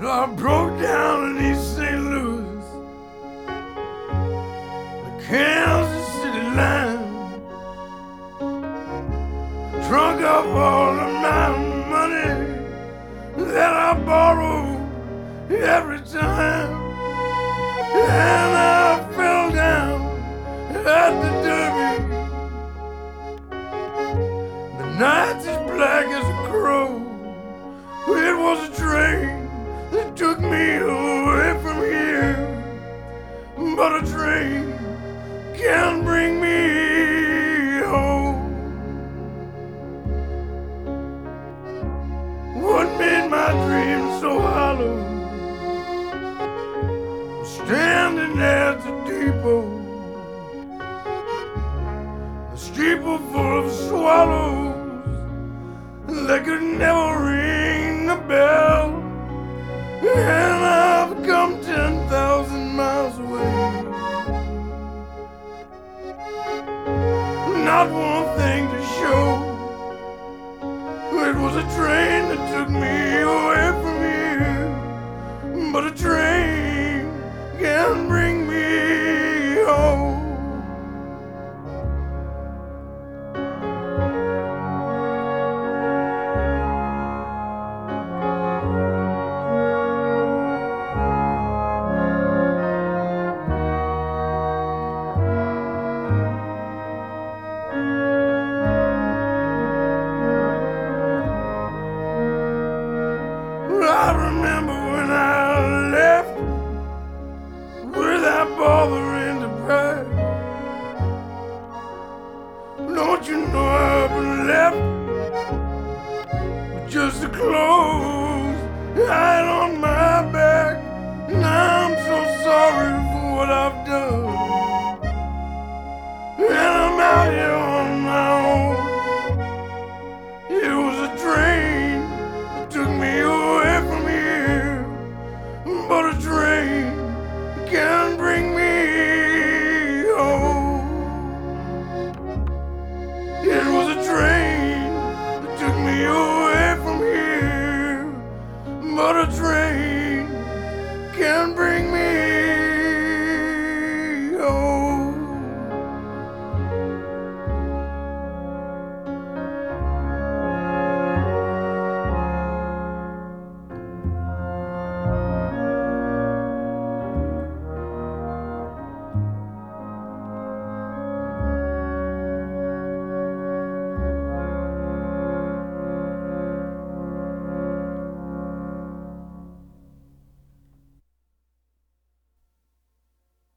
I broke down in East St. Louis, the Kansas City line. Drunk up all of my money that I borrowed every time, and I fell down at the Derby. The night's as black as a crow. It was a train that took me away from here, but a train can't bring me home. What made my dreams so hollow? Standing at the depot, the steeple full of swallows that could never ring the bell. And I've come 10,000 miles away, not one thing to show. It was a train that took me away from here, but a train can't bring me home. I remember when I left without bothering to pack. Don't you know I've left with just the clothes right on my back? And I'm so sorry for what I've done, and I'm out here on my own. It was a train that took me away from here, but a train can't bring me home. It was a train that took me away from here, but a train can't bring